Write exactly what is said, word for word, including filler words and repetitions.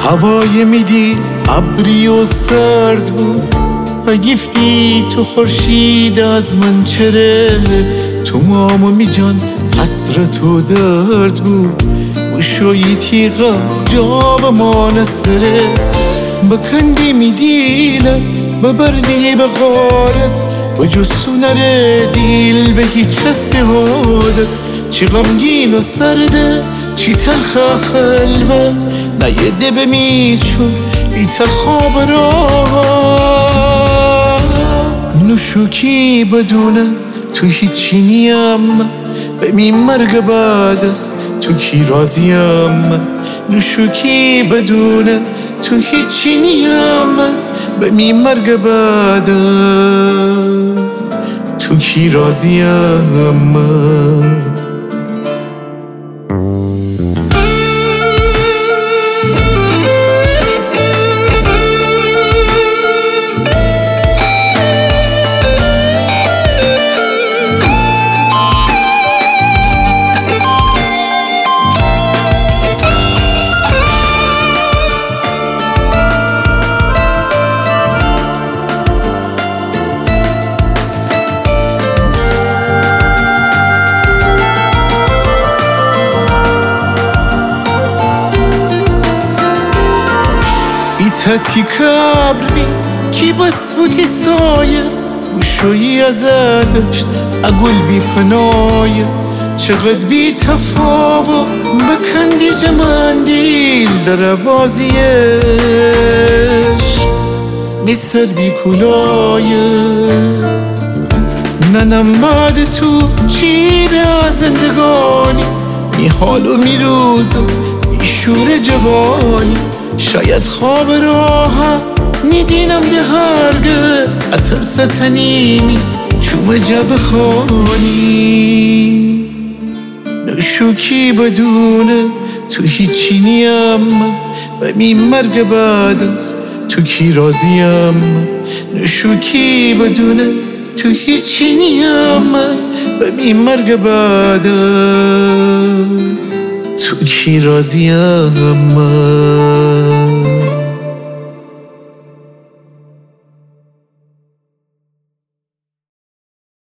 هوای میدی ابری و سرد بود و گفتی تو خورشید از من چره، تو مامو می جان حسرت و درد بود، بشوی تیغا جا به ما نسبره، بکندی می دیلم ببردی به غارت، و جسو نره دیل به هیچ استهادت، چی غمگین و سرده چی تلخ خلوت، نیده بمیچون بیت خواب را نشوکی بدونه تو هیچی نیم، به می مرگ بعد است تو کی راضیم، نشوکی بدونه تو هیچی نیم، به می مرگ بعد است تو کی راضیم. ایتتی کبری کی بس بودی سایه، بوشویی ازدشت اگل بی پنایه، چقدر بی تفاوت بکندی جمندیل در بازیش، میستر بی کلایه، ننم بعد تو چی به زندگانی، می حال و می روز و می شور جوانی، شاید خواب راحت میدینم ده هرگز اتر ستنیمی چوم جب خانی، نشوکی بدونه تو هیچی نیم، به می مرگ بعد است تو کی راضیم، نشوکی بدونه تو هیچی نیم، به می مرگ بعد است تو کی راضیم.